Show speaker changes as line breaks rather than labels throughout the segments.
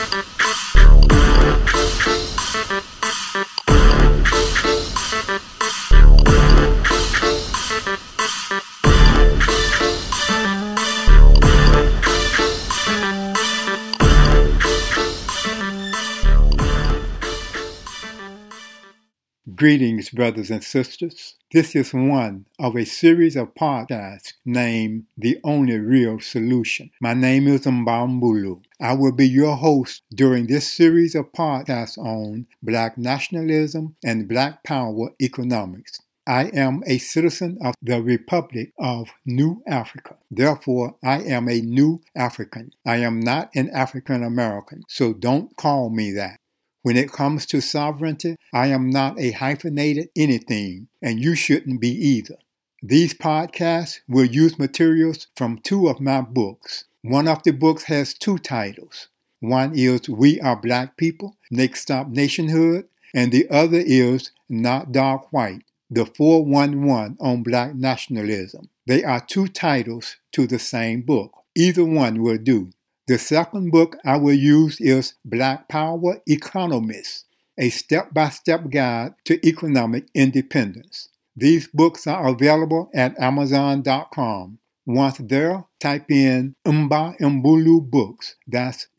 Greetings, brothers and sisters. This is one of a series of podcasts named The Only Real Solution. My name is Mbambulu. I will be your host during this series of podcasts on Black nationalism and Black power economics. I am a citizen of the Republic of New Africa. Therefore, I am a New African. I am not an African American, so don't call me that. When it comes to sovereignty, I am not a hyphenated anything, and you shouldn't be either. These podcasts will use materials from two of my books. One of the books has two titles. One is We Are Black People, Next Stop Nationhood, and the other is Not Dark White, the 411 on Black nationalism. They are two titles to the same book. Either one will do. The second book I will use is Black Power Economists, a step-by-step guide to economic independence. These books are available at Amazon.com. Once there, type in Mbambulu Books. That's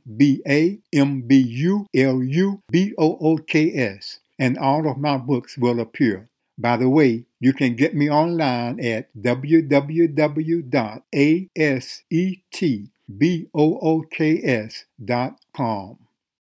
MBAMBULUBOOKS, and all of my books will appear. By the way, you can get me online at www.asetbooks.com.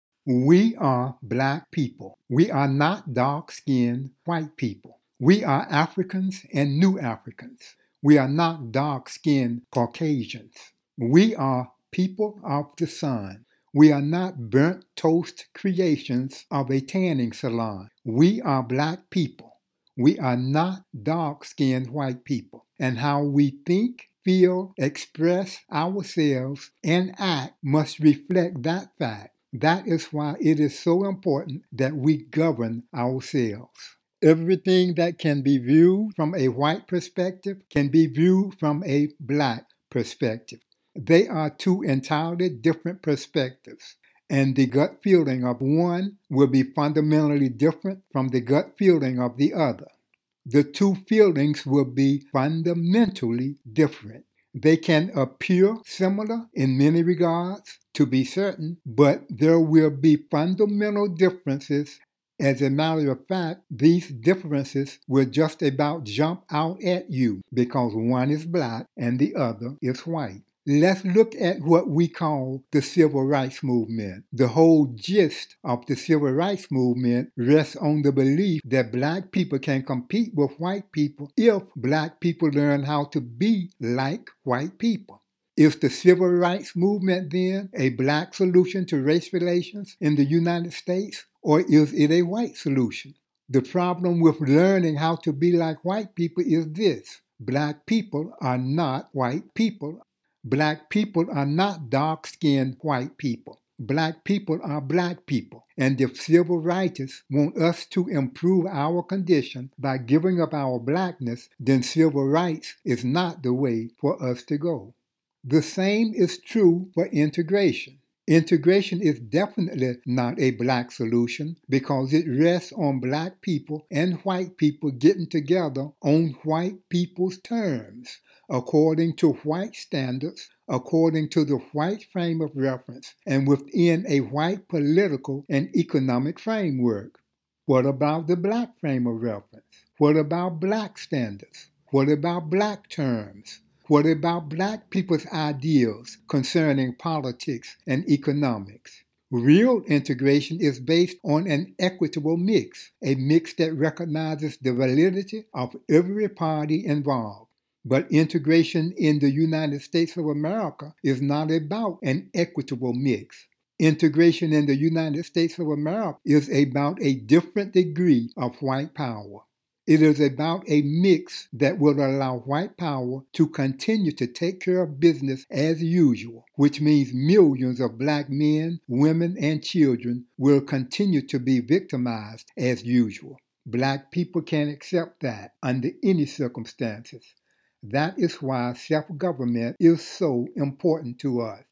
We are Black people. We are not dark-skinned white people. We are Africans and New Africans. We are not dark-skinned Caucasians. We are people of the sun. We are not burnt toast creations of a tanning salon. We are Black people. We are not dark-skinned white people. And how we think, feel, express ourselves, and act must reflect that fact. That is why it is so important that we govern ourselves. Everything that can be viewed from a white perspective can be viewed from a Black perspective. They are two entirely different perspectives, and the gut feeling of one will be fundamentally different from the gut feeling of the other. The two feelings will be fundamentally different. They can appear similar in many regards, to be certain, but there will be fundamental differences. As a matter of fact, these differences will just about jump out at you because one is Black and the other is white. Let's look at what we call the Civil Rights Movement. The whole gist of the Civil Rights Movement rests on the belief that Black people can compete with white people if Black people learn how to be like white people. Is the Civil Rights Movement then a Black solution to race relations in the United States, or is it a white solution? The problem with learning how to be like white people is this: Black people are not white people. Black people are not dark-skinned white people. Black people are Black people. And if civil rightists want us to improve our condition by giving up our Blackness, then civil rights is not the way for us to go. The same is true for integration. Integration is definitely not a Black solution because it rests on Black people and white people getting together on white people's terms, according to white standards, according to the white frame of reference, and within a white political and economic framework. What about the Black frame of reference? What about Black standards? What about Black terms? What about Black people's ideals concerning politics and economics? Real integration is based on an equitable mix, a mix that recognizes the validity of every party involved. But integration in the United States of America is not about an equitable mix. Integration in the United States of America is about a different degree of white power. It is about a mix that will allow white power to continue to take care of business as usual, which means millions of Black men, women, and children will continue to be victimized as usual. Black people can't accept that under any circumstances. That is why self-government is so important to us.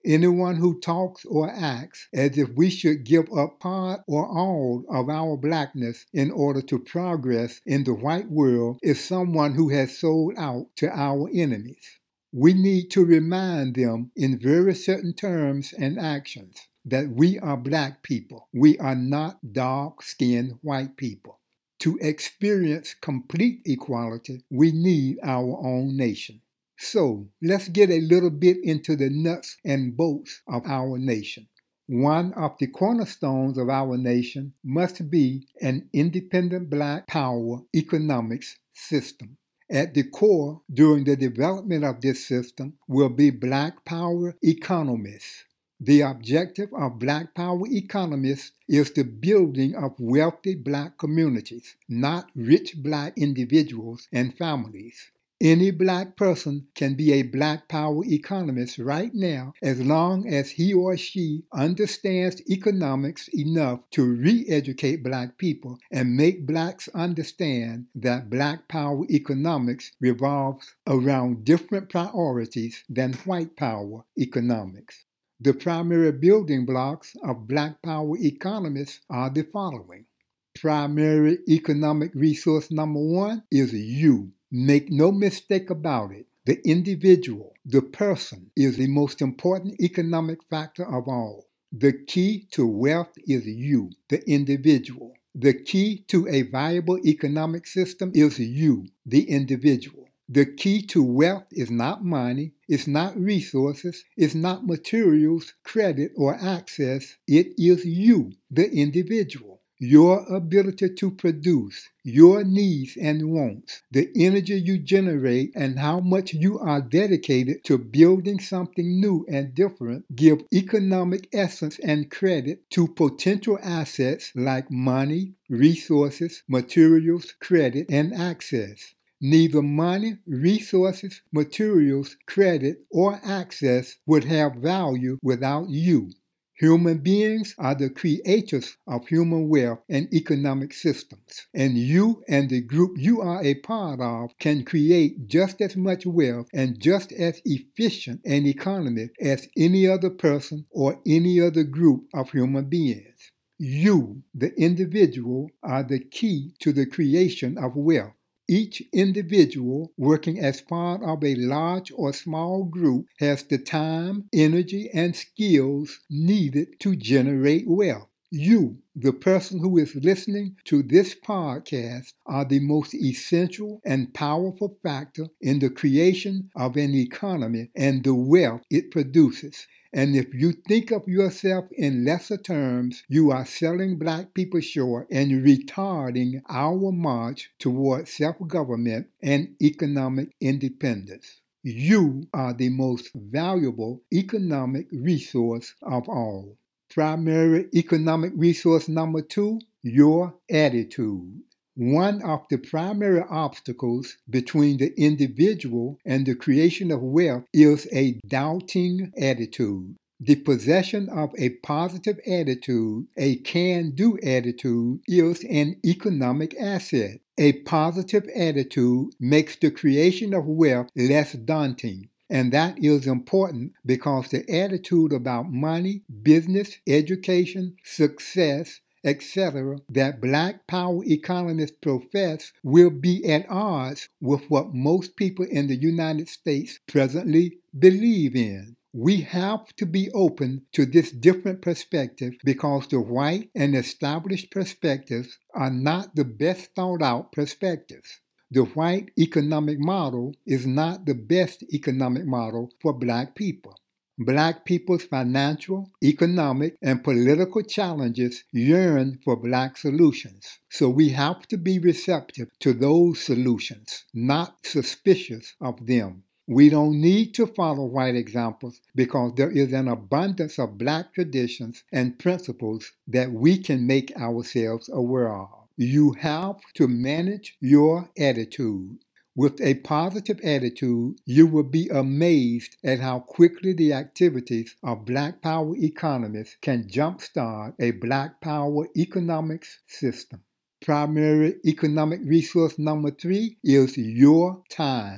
Anyone who talks or acts as if we should give up part or all of our blackness in order to progress in the white world is someone who has sold out to our enemies. We need to remind them in very certain terms and actions that we are black people. We are not dark-skinned white people. To experience complete equality, we need our own nation. So, let's get a little bit into the nuts and bolts of our nation. One of the cornerstones of our nation must be an independent black power economics system. At the core, during the development of this system, will be black power economists. The objective of black power economists is the building of wealthy black communities, not rich black individuals and families. Any black person can be a black power economist right now as long as he or she understands economics enough to re-educate black people and make blacks understand that black power economics revolves around different priorities than white power economics. The primary building blocks of black power economists are the following. Primary economic resource number one is you. Make no mistake about it. The individual, the person, is the most important economic factor of all. The key to wealth is you, the individual. The key to a viable economic system is you, the individual. The key to wealth is not money, it's not resources, it's not materials, credit, or access. It is you, the individual. Your ability to produce, your needs and wants, the energy you generate, and how much you are dedicated to building something new and different give economic essence and credit to potential assets like money, resources, materials, credit, and access. Neither money, resources, materials, credit, or access would have value without you. Human beings are the creators of human wealth and economic systems, and you and the group you are a part of can create just as much wealth and just as efficient an economy as any other person or any other group of human beings. You, the individual, are the key to the creation of wealth. Each individual working as part of a large or small group has the time, energy, and skills needed to generate wealth. You, the person who is listening to this podcast, are the most essential and powerful factor in the creation of an economy and the wealth it produces. And if you think of yourself in lesser terms, you are selling black people short and retarding our march toward self-government and economic independence. You are the most valuable economic resource of all. Primary economic resource number two, your attitude. One of the primary obstacles between the individual and the creation of wealth is a doubting attitude. The possession of a positive attitude, a can-do attitude, is an economic asset. A positive attitude makes the creation of wealth less daunting. And that is important because the attitude about money, business, education, success, etc., that black power economists profess will be at odds with what most people in the United States presently believe in. We have to be open to this different perspective because the white and established perspectives are not the best thought out perspectives. The white economic model is not the best economic model for black people. Black people's financial, economic, and political challenges yearn for black solutions. So we have to be receptive to those solutions, not suspicious of them. We don't need to follow white examples because there is an abundance of black traditions and principles that we can make ourselves aware of. You have to manage your attitude. With a positive attitude, you will be amazed at how quickly the activities of black power economists can jumpstart a black power economics system. Primary economic resource number three is your time.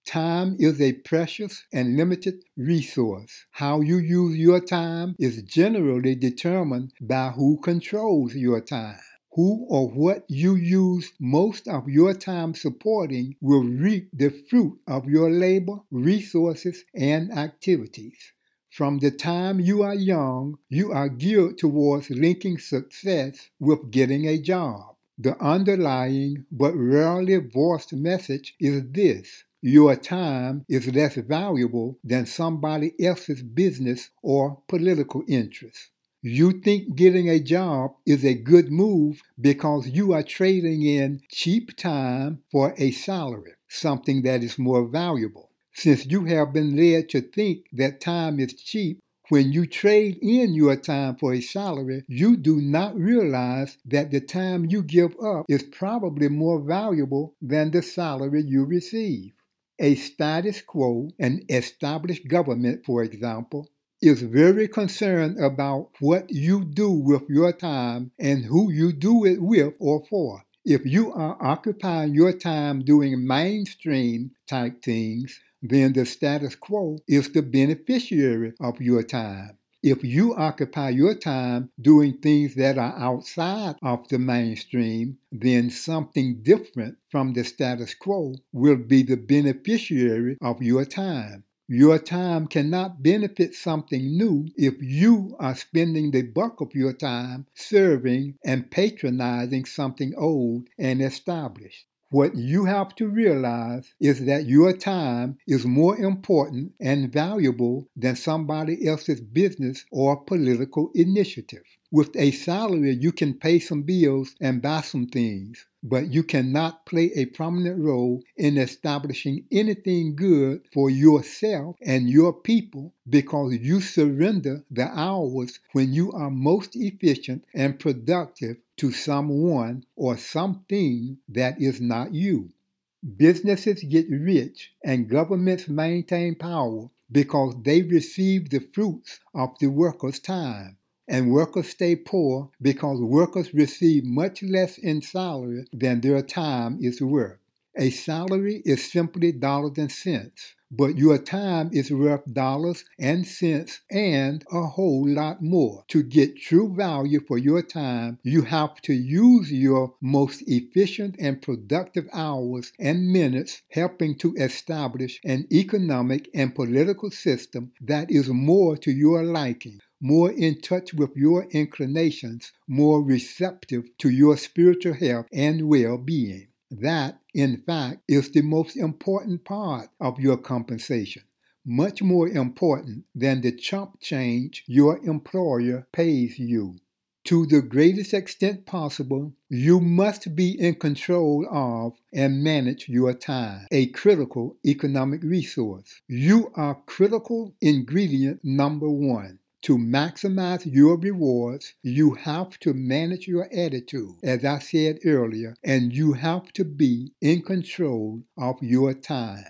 Time is a precious and limited resource. How you use your time is generally determined by who controls your time. Who or what you use most of your time supporting will reap the fruit of your labor, resources, and activities. From the time you are young, you are geared towards linking success with getting a job. The underlying but rarely voiced message is this: your time is less valuable than somebody else's business or political interest. You think getting a job is a good move because you are trading in cheap time for a salary, something that is more valuable. Since you have been led to think that time is cheap, when you trade in your time for a salary, you do not realize that the time you give up is probably more valuable than the salary you receive. A status quo, an established government, for example, is very concerned about what you do with your time and who you do it with or for. If you are occupying your time doing mainstream type things, then the status quo is the beneficiary of your time. If you occupy your time doing things that are outside of the mainstream, then something different from the status quo will be the beneficiary of your time. Your time cannot benefit something new if you are spending the bulk of your time serving and patronizing something old and established. What you have to realize is that your time is more important and valuable than somebody else's business or political initiative. With a salary, you can pay some bills and buy some things, but you cannot play a prominent role in establishing anything good for yourself and your people because you surrender the hours when you are most efficient and productive to someone or something that is not you. Businesses get rich and governments maintain power because they receive the fruits of the workers' time. And workers stay poor because workers receive much less in salary than their time is worth. A salary is simply dollars and cents, but your time is worth dollars and cents and a whole lot more. To get true value for your time, you have to use your most efficient and productive hours and minutes helping to establish an economic and political system that is more to your liking, more in touch with your inclinations, more receptive to your spiritual health and well-being. That, in fact, is the most important part of your compensation, much more important than the chump change your employer pays you. To the greatest extent possible, you must be in control of and manage your time, a critical economic resource. You are critical ingredient number one. To maximize your rewards, you have to manage your attitude, as I said earlier, and you have to be in control of your time.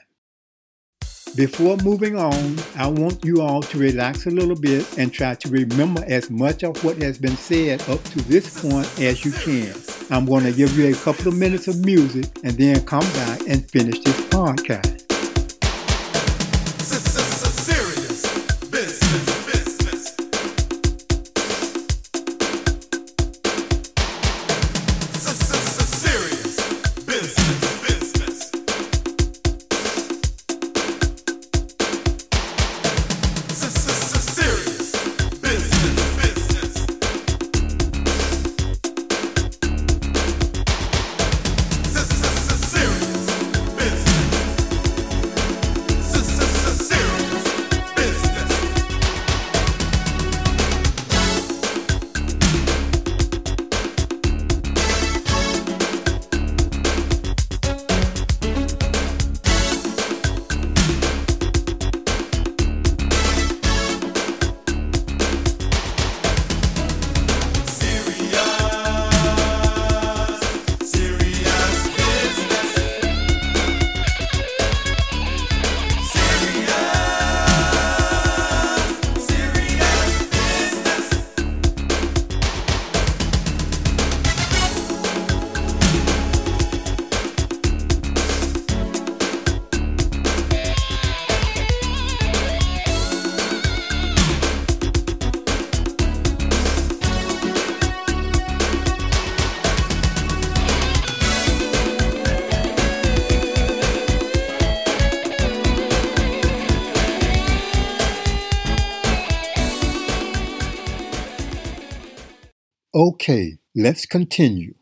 Before moving on, I want you all to relax a little bit and try to remember as much of what has been said up to this point as you can. I'm going to give you a couple of minutes of music and then come back and finish this podcast. Okay, let's continue.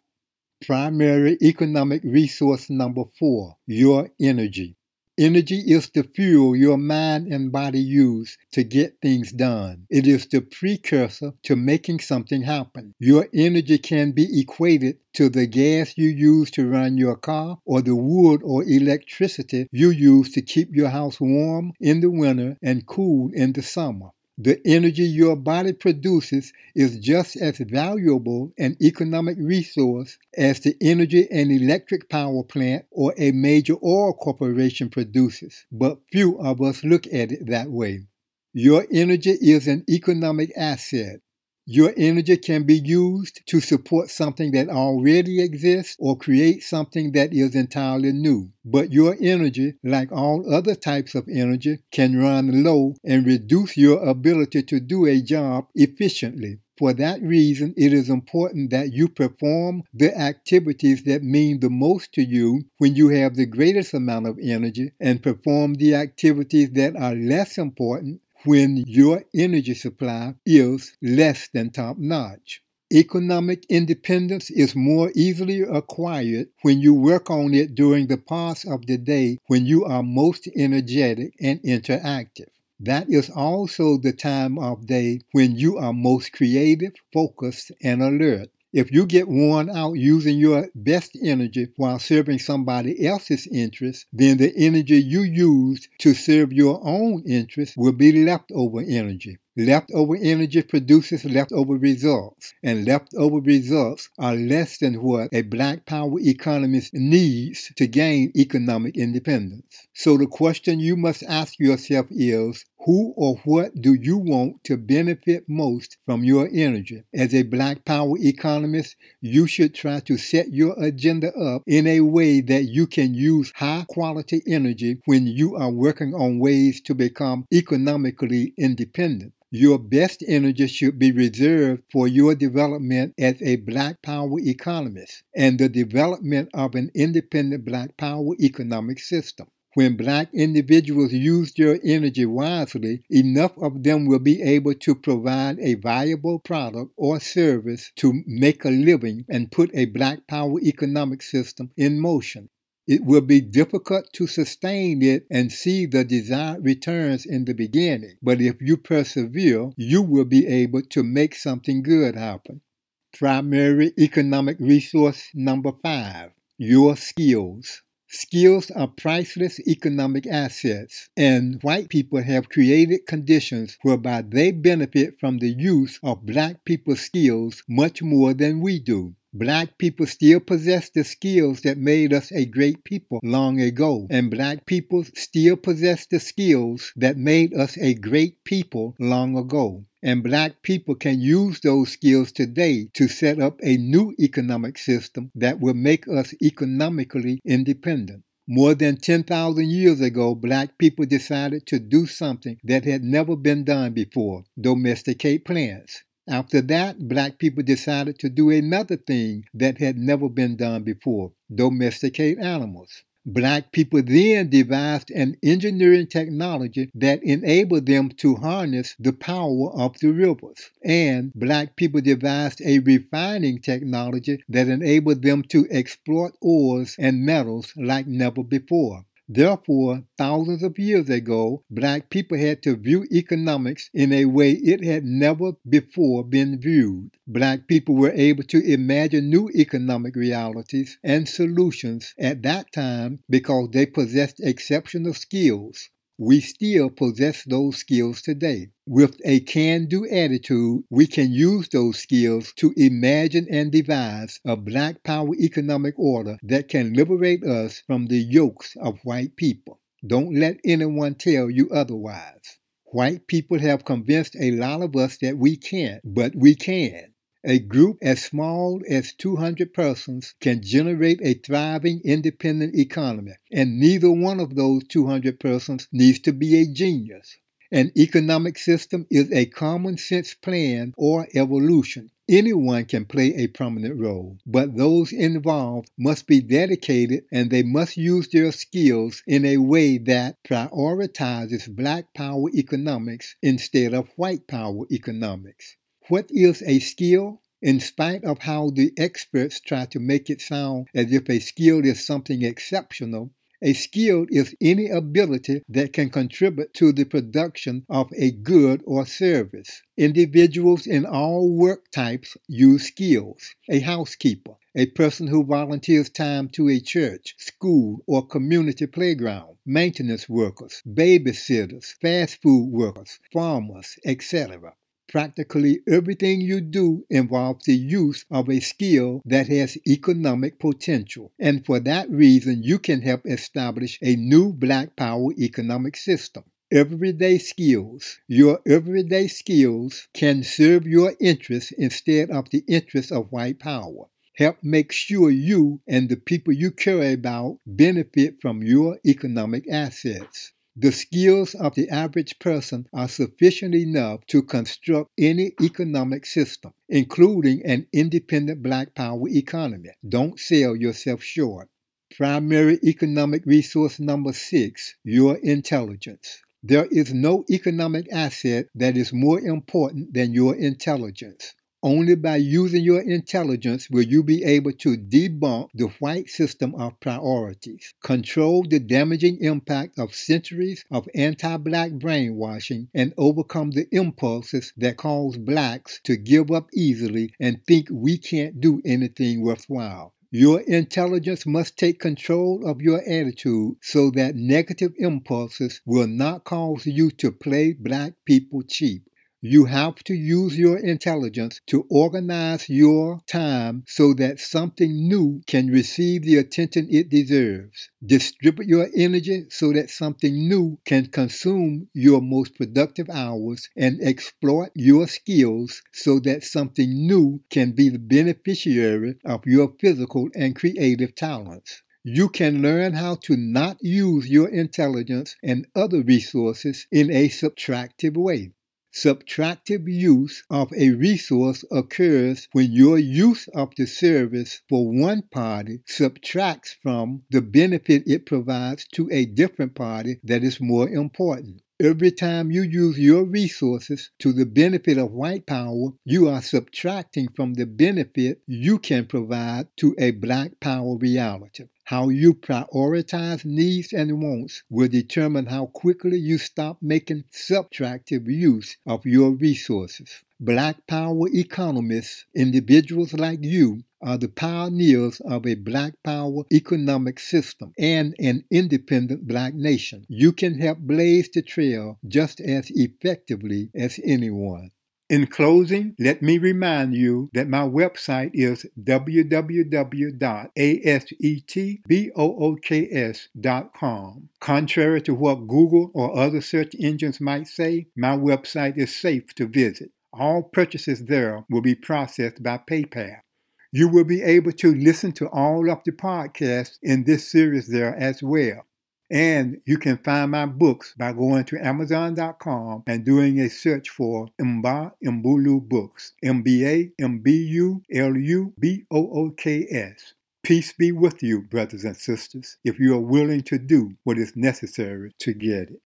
Primary economic resource number 4, your energy. Energy is the fuel your mind and body use to get things done. It is the precursor to making something happen. Your energy can be equated to the gas you use to run your car or the wood or electricity you use to keep your house warm in the winter and cool in the summer. The energy your body produces is just as valuable an economic resource as the energy an electric power plant or a major oil corporation produces, but few of us look at it that way. Your energy is an economic asset. Your energy can be used to support something that already exists or create something that is entirely new. But your energy, like all other types of energy, can run low and reduce your ability to do a job efficiently. For that reason, it is important that you perform the activities that mean the most to you when you have the greatest amount of energy and perform the activities that are less important when your energy supply is less than top-notch. Economic independence is more easily acquired when you work on it during the parts of the day when you are most energetic and interactive. That is also the time of day when you are most creative, focused, and alert. If you get worn out using your best energy while serving somebody else's interests, then the energy you used to serve your own interests will be leftover energy. Leftover energy produces leftover results, and leftover results are less than what a black power economist needs to gain economic independence. So the question you must ask yourself is, who or what do you want to benefit most from your energy? As a black power economist, you should try to set your agenda up in a way that you can use high quality energy when you are working on ways to become economically independent. Your best energy should be reserved for your development as a black power economist and the development of an independent black power economic system. When black individuals use their energy wisely, enough of them will be able to provide a viable product or service to make a living and put a black power economic system in motion. It will be difficult to sustain it and see the desired returns in the beginning, but if you persevere, you will be able to make something good happen. Primary economic resource number 5, your skills. Skills are priceless economic assets, and white people have created conditions whereby they benefit from the use of black people's skills much more than we do. Black people still possess the skills that made us a great people long ago, and black people still possess the skills that made us a great people long ago. And black people can use those skills today to set up a new economic system that will make us economically independent. More than 10,000 years ago, black people decided to do something that had never been done before: domesticate plants. After that, black people decided to do another thing that had never been done before: domesticate animals. Black people then devised an engineering technology that enabled them to harness the power of the rivers. And black people devised a refining technology that enabled them to exploit ores and metals like never before. Therefore, thousands of years ago, black people had to view economics in a way it had never before been viewed. Black people were able to imagine new economic realities and solutions at that time because they possessed exceptional skills. We still possess those skills today. With a can-do attitude, we can use those skills to imagine and devise a black power economic order that can liberate us from the yokes of white people. Don't let anyone tell you otherwise. White people have convinced a lot of us that we can't, but we can. A group as small as 200 persons can generate a thriving independent economy, and neither one of those 200 persons needs to be a genius. An economic system is a common sense plan or evolution. Anyone can play a prominent role, but those involved must be dedicated and they must use their skills in a way that prioritizes black power economics instead of white power economics. What is a skill? In spite of how the experts try to make it sound as if a skill is something exceptional, a skill is any ability that can contribute to the production of a good or service. Individuals in all work types use skills. A housekeeper, a person who volunteers time to a church, school, or community playground, maintenance workers, babysitters, fast food workers, farmers, etc. Practically everything you do involves the use of a skill that has economic potential, and for that reason you can help establish a new Black Power economic system. Everyday skills. Your everyday skills can serve your interests instead of the interests of white power. Help make sure you and the people you care about benefit from your economic assets. The skills of the average person are sufficient enough to construct any economic system, including an independent Black Power economy. Don't sell yourself short. Primary economic resource number 6, your intelligence. There is no economic asset that is more important than your intelligence. Only by using your intelligence will you be able to debunk the white system of priorities, control the damaging impact of centuries of anti-Black brainwashing, and overcome the impulses that cause Blacks to give up easily and think we can't do anything worthwhile. Your intelligence must take control of your attitude so that negative impulses will not cause you to play Black people cheap. You have to use your intelligence to organize your time so that something new can receive the attention it deserves. Distribute your energy so that something new can consume your most productive hours, and exploit your skills so that something new can be the beneficiary of your physical and creative talents. You can learn how to not use your intelligence and other resources in a subtractive way. Subtractive use of a resource occurs when your use of the service for one party subtracts from the benefit it provides to a different party that is more important. Every time you use your resources to the benefit of white power, you are subtracting from the benefit you can provide to a Black Power reality. How you prioritize needs and wants will determine how quickly you stop making subtractive use of your resources. Black Power economists, individuals like you, are the pioneers of a Black Power economic system and an independent Black nation. You can help blaze the trail just as effectively as anyone. In closing, let me remind you that my website is www.asetbooks.com. Contrary to what Google or other search engines might say, my website is safe to visit. All purchases there will be processed by PayPal. You will be able to listen to all of the podcasts in this series there as well. And you can find my books by going to Amazon.com and doing a search for Mba Mbulu Books. MBA MBULU BOOKS. Peace be with you, brothers and sisters, if you are willing to do what is necessary to get it.